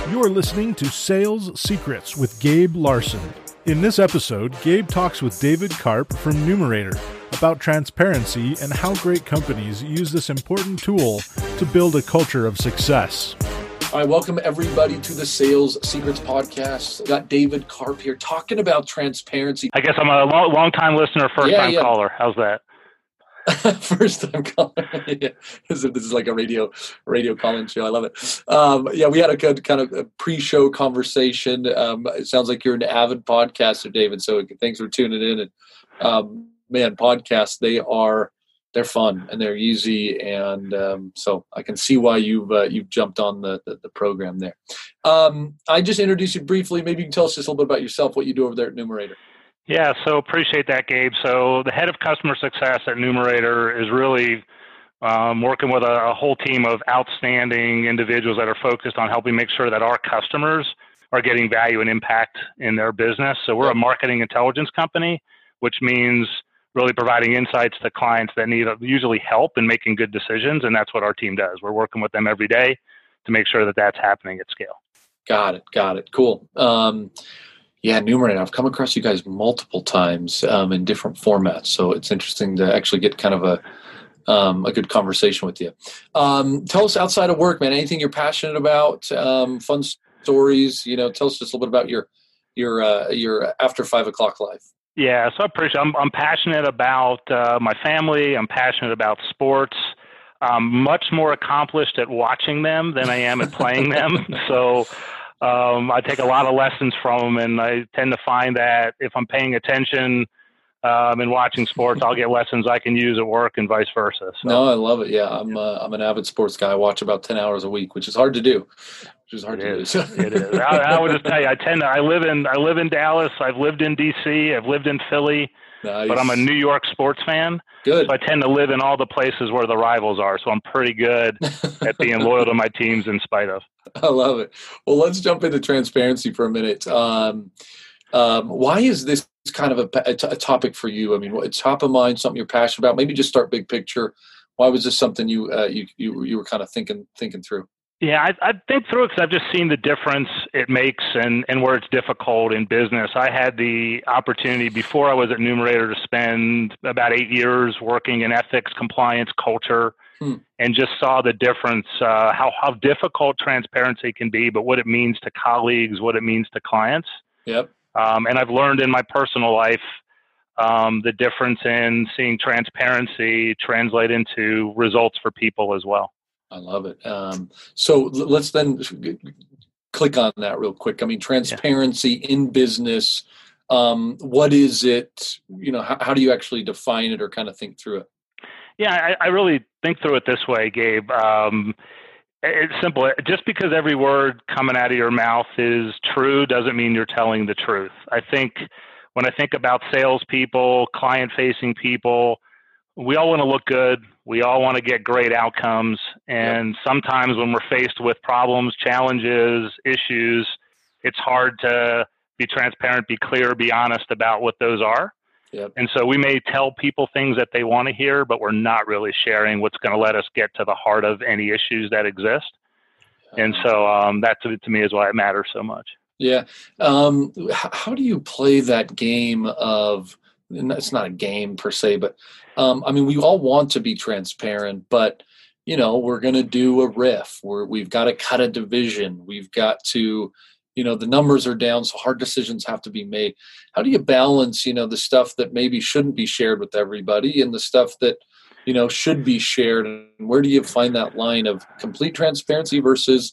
You're listening to Sales Secrets with Gabe Larson. In this episode, Gabe talks with David Karp from Numerator about transparency and how great companies use this important tool to build a culture of success. All right, welcome everybody to the Sales Secrets podcast. Got David Karp here talking about transparency. I guess I'm a long-time listener, first-time caller. How's that? First-time caller. Yeah. This is like a radio call-in show. I love it. We had a good kind of a pre-show conversation. It sounds like you're an avid podcaster, David. So thanks for tuning in. And podcasts, they're fun and they're easy, and so I can see why you've jumped on the program there. I just introduced you briefly. Maybe you can tell us just a little bit about yourself, what you do over there at Numerator. Yeah, so appreciate that, Gabe. So the head of customer success at Numerator is really working with a whole team of outstanding individuals that are focused on helping make sure that our customers are getting value and impact in their business. So we're a marketing intelligence company, which means really providing insights to clients that need usually help in making good decisions, and that's what our team does. We're working with them every day to make sure that that's happening at scale. Got it. Cool. Numerator. I've come across you guys multiple times in different formats, so it's interesting to actually get kind of a good conversation with you. Tell us outside of work, man. Anything you're passionate about? Fun stories. Tell us just a little bit about your after 5 o'clock life. Yeah, so I appreciate. I'm passionate about my family. I'm passionate about sports. I'm much more accomplished at watching them than I am at playing them. So I take a lot of lessons from them, and I tend to find that if I'm paying attention and watching sports, I'll get lessons I can use at work and vice versa. So. No, I love it. Yeah, I'm an avid sports guy. I watch about 10 hours a week, which is hard to do. It is. I would just tell you, I live in Dallas. I've lived in DC. I've lived in Philly. Nice. But I'm a New York sports fan. Good. So I tend to live in all the places where the rivals are. So I'm pretty good at being loyal to my teams in spite of. I love it. Well, let's jump into transparency for a minute. Why is this kind of a topic for you? I mean, it's top of mind, something you're passionate about. Maybe just start big picture. Why was this something you were kind of thinking through? Yeah, I think through it because I've just seen the difference it makes and where it's difficult in business. I had the opportunity before I was at Numerator to spend about 8 years working in ethics, compliance, culture, and just saw the difference, how difficult transparency can be, but what it means to colleagues, what it means to clients. Yep. And I've learned in my personal life the difference in seeing transparency translate into results for people as well. I love it. So let's then click on that real quick. I mean, transparency in business, what is it? How do you actually define it or kind of think through it? Yeah, I really think through it this way, Gabe. It's simple. Just because every word coming out of your mouth is true doesn't mean you're telling the truth. I think when I think about salespeople, client-facing people, we all want to look good. We all want to get great outcomes. And sometimes when we're faced with problems, challenges, issues, it's hard to be transparent, be clear, be honest about what those are. Yep. And so we may tell people things that they want to hear, but we're not really sharing what's going to let us get to the heart of any issues that exist. And so that to me is why it matters so much. Yeah. How do you play that game of, and it's not a game per se, but we all want to be transparent, but we're going to do a riff. We've got to cut a division. We've got to, the numbers are down, so hard decisions have to be made. How do you balance, the stuff that maybe shouldn't be shared with everybody and the stuff that, should be shared? And where do you find that line of complete transparency versus,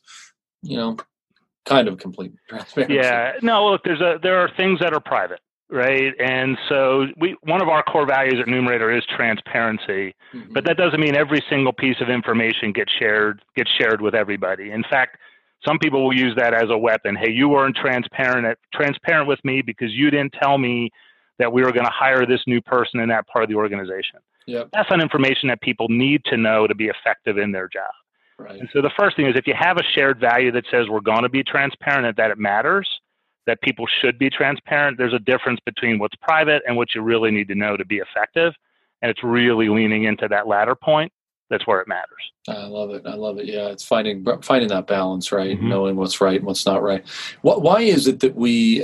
kind of complete transparency? Yeah, no, look, there are things that are private. Right. And so one of our core values at Numerator is transparency, but that doesn't mean every single piece of information gets shared with everybody. In fact, some people will use that as a weapon. Hey, you weren't transparent with me because you didn't tell me that we were going to hire this new person in that part of the organization. Yep. That's not information that people need to know to be effective in their job. Right. And so the first thing is if you have a shared value that says we're going to be transparent and that it matters, that people should be transparent, there's a difference between what's private and what you really need to know to be effective. And it's really leaning into that latter point. that's where it matters. I love it. I love it. Yeah, it's finding that balance, right? Mm-hmm. Knowing what's right and what's not right. Why is it that we,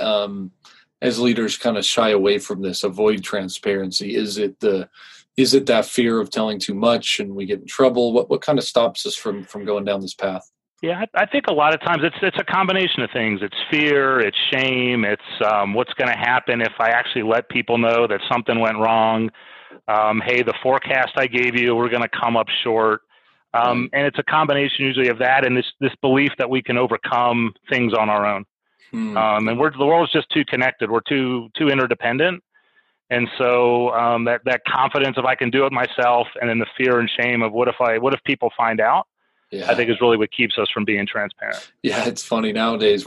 as leaders, kind of shy away from this, avoid transparency? Is it that fear of telling too much and we get in trouble? What kind of stops us from going down this path? Yeah, I think a lot of times it's a combination of things. It's fear, it's shame, it's what's going to happen if I actually let people know that something went wrong. Hey, the forecast I gave you, we're going to come up short. And it's a combination usually of that and this belief that we can overcome things on our own. And the world's just too connected. We're too interdependent. And so that confidence of I can do it myself, and then the fear and shame of what if people find out, I think is really what keeps us from being transparent. Yeah, it's funny nowadays.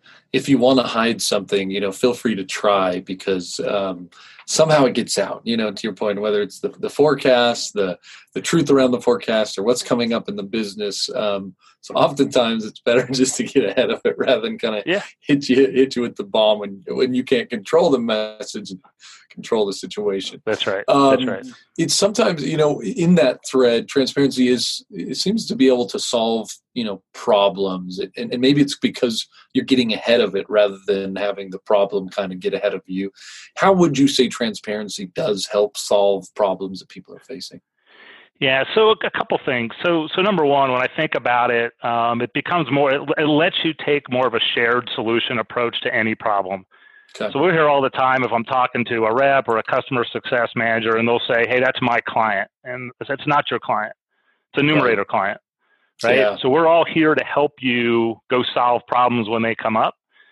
If you want to hide something, feel free to try, because somehow it gets out. To your point, whether it's the forecast, the truth around the forecast, or what's coming up in the business. So oftentimes it's better just to get ahead of it rather than kind of hit you with the bomb when you can't control the message and control the situation. That's right. That's right. It's sometimes, in that thread, transparency it seems to be able to solve, problems. And maybe it's because you're getting ahead of it rather than having the problem kind of get ahead of you. How would you say transparency does help solve problems that people are facing? Yeah, so a couple things. So number one, when I think about it, it becomes more, it lets you take more of a shared solution approach to any problem. Okay. So we're here all the time if I'm talking to a rep or a customer success manager, and they'll say, hey, that's my client. And that's not your client. It's a Numerator client, right? Yeah. So we're all here to help you go solve problems when they come up.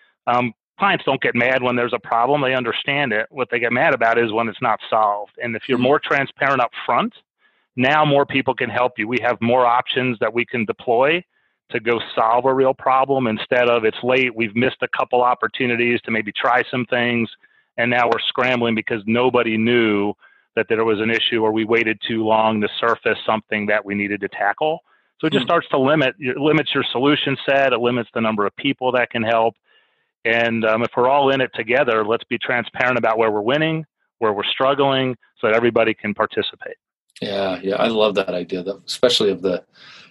Clients don't get mad when there's a problem. They understand it. What they get mad about is when it's not solved. And if you're more transparent up front, now more people can help you. We have more options that we can deploy to go solve a real problem instead of it's late, we've missed a couple opportunities to maybe try some things, and now we're scrambling because nobody knew that there was an issue or we waited too long to surface something that we needed to tackle. So it just starts to limits your solution set. It limits the number of people that can help. And if we're all in it together, let's be transparent about where we're winning, where we're struggling, so that everybody can participate. Yeah, I love that idea, especially of the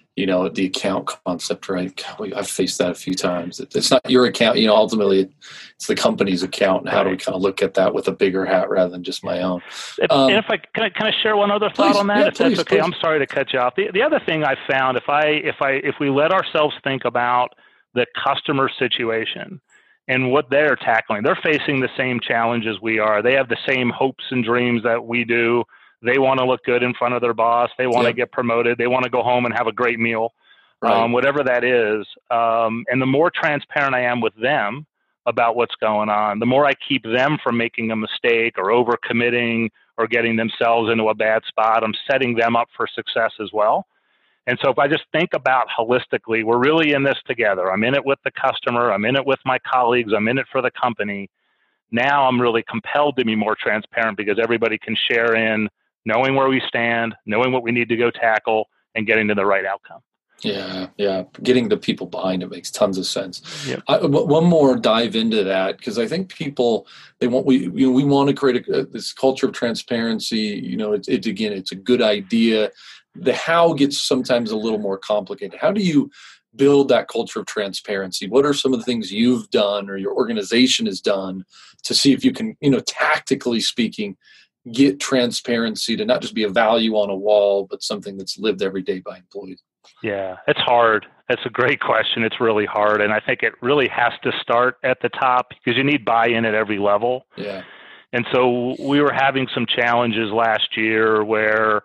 account concept, right? I've faced that a few times. It's not your account, ultimately it's the company's account, and how do we kind of look at that with a bigger hat rather than just my own. And if can I share one other thought on that? Yeah, if that's okay, please. I'm sorry to cut you off. The other thing I found, if we let ourselves think about the customer situation and what they're tackling, they're facing the same challenges we are. They have the same hopes and dreams that we do. They want to look good in front of their boss. They want to get promoted. They want to go home and have a great meal, whatever that is. And the more transparent I am with them about what's going on, the more I keep them from making a mistake or overcommitting or getting themselves into a bad spot. I'm setting them up for success as well. And so if I just think about holistically, we're really in this together. I'm in it with the customer. I'm in it with my colleagues. I'm in it for the company. Now I'm really compelled to be more transparent because everybody can share in knowing where we stand, knowing what we need to go tackle, and getting to the right outcome. Yeah. Getting the people behind it makes tons of sense. Yep. One more dive into that, because I think people we want to create this culture of transparency. It's a good idea. The how gets sometimes a little more complicated. How do you build that culture of transparency? What are some of the things you've done or your organization has done to see if you can, tactically speaking, get transparency to not just be a value on a wall, but something that's lived every day by employees? Yeah, it's hard. That's a great question. It's really hard. And I think it really has to start at the top because you need buy-in at every level. Yeah. And so we were having some challenges last year where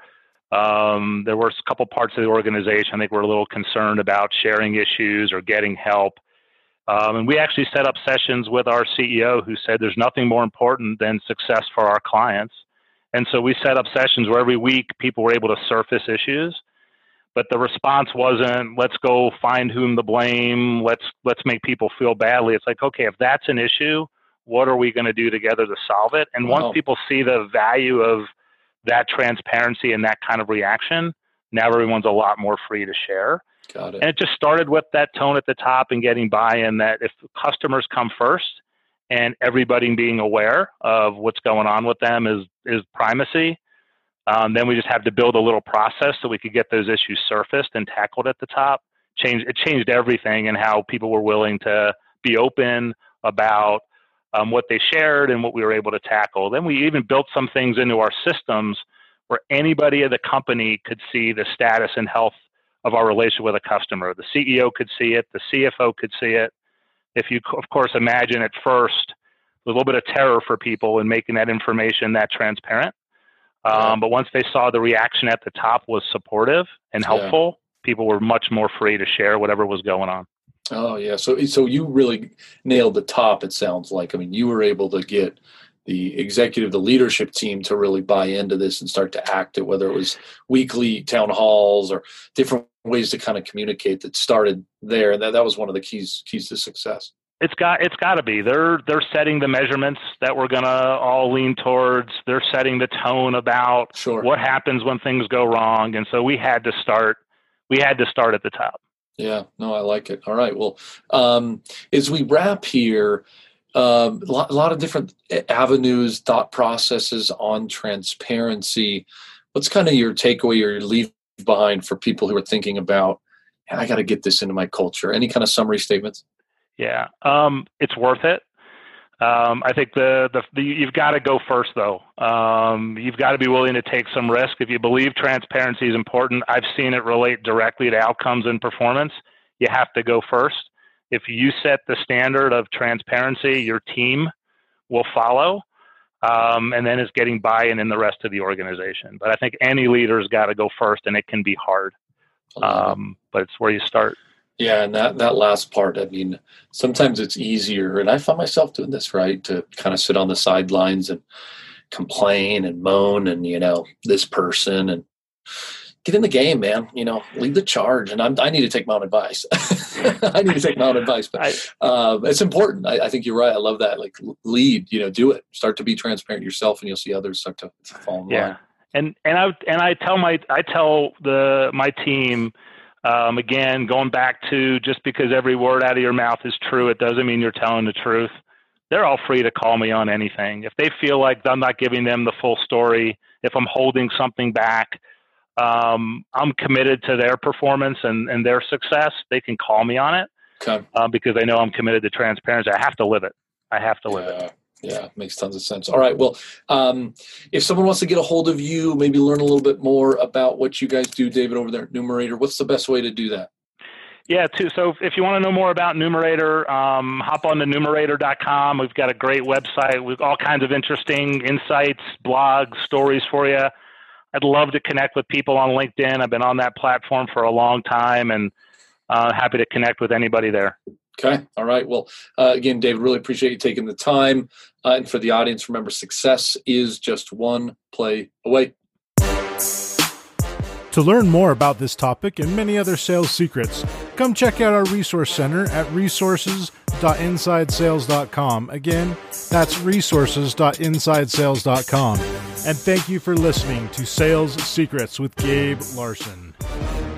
there were a couple parts of the organization I think were a little concerned about sharing issues or getting help. And we actually set up sessions with our CEO who said there's nothing more important than success for our clients. And so we set up sessions where every week people were able to surface issues, but the response wasn't, let's go find whom to blame. Let's make people feel badly. It's like, okay, if that's an issue, what are we going to do together to solve it? And once people see the value of that transparency and that kind of reaction, now everyone's a lot more free to share. Got it. And it just started with that tone at the top and getting buy-in that if customers come first and everybody being aware of what's going on with them is primacy, Then we just had to build a little process so we could get those issues surfaced and tackled at the top. It changed everything and how people were willing to be open about what they shared and what we were able to tackle. Then we even built some things into our systems where anybody at the company could see the status and health of our relationship with a customer. The CEO could see it. The CFO could see it. If you, of course, imagine at first, a little bit of terror for people in making that information that transparent. But once they saw the reaction at the top was supportive and helpful, people were much more free to share whatever was going on. Oh, yeah. So you really nailed the top, it sounds like. I mean, you were able to get the executive, the leadership team to really buy into this and start to act it, whether it was weekly town halls or different ways to kind of communicate that started there. And that was one of the keys to success. It's got to be. They're setting the measurements that we're going to all lean towards. They're setting the tone about what happens when things go wrong. And so we had to start at the top. Yeah, no, I like it. All right. Well, as we wrap here, a lot of different avenues, thought processes on transparency. What's kind of your takeaway or your leave behind for people who are thinking about, I got to get this into my culture? Any kind of summary statements? Yeah, it's worth it. I think you've got to go first, though. You've got to be willing to take some risk. If you believe transparency is important, I've seen it relate directly to outcomes and performance. You have to go first. If you set the standard of transparency, your team will follow, and then it's getting buy-in in the rest of the organization. But I think any leader's got to go first, and it can be hard, but it's where you start. Yeah, and that last part, I mean, sometimes it's easier, and I find myself doing this, right, to kind of sit on the sidelines and complain and moan and, this person, and get in the game, man, lead the charge. And I need to take my own advice. I need to take my own advice, but it's important. I think you're right. I love that. Like, lead, do it. Start to be transparent yourself, and you'll see others start to fall in line. And I tell my team, again, going back to just because every word out of your mouth is true, it doesn't mean you're telling the truth. They're all free to call me on anything. If they feel like I'm not giving them the full story, if I'm holding something back, I'm committed to their performance and their success. They can call me on it because they know I'm committed to transparency. I have to live it. Yeah, makes tons of sense. All right. Well, if someone wants to get a hold of you, maybe learn a little bit more about what you guys do, David, over there at Numerator, what's the best way to do that? Yeah, so if you want to know more about Numerator, hop on to numerator.com. We've got a great website with all kinds of interesting insights, blogs, stories for you. I'd love to connect with people on LinkedIn. I've been on that platform for a long time, and happy to connect with anybody there. Okay. All right. Well, again, David, really appreciate you taking the time. And for the audience, remember, success is just one play away. To learn more about this topic and many other sales secrets, come check out our resource center at resources.insidesales.com. Again, that's resources.insidesales.com. And thank you for listening to Sales Secrets with Gabe Larson.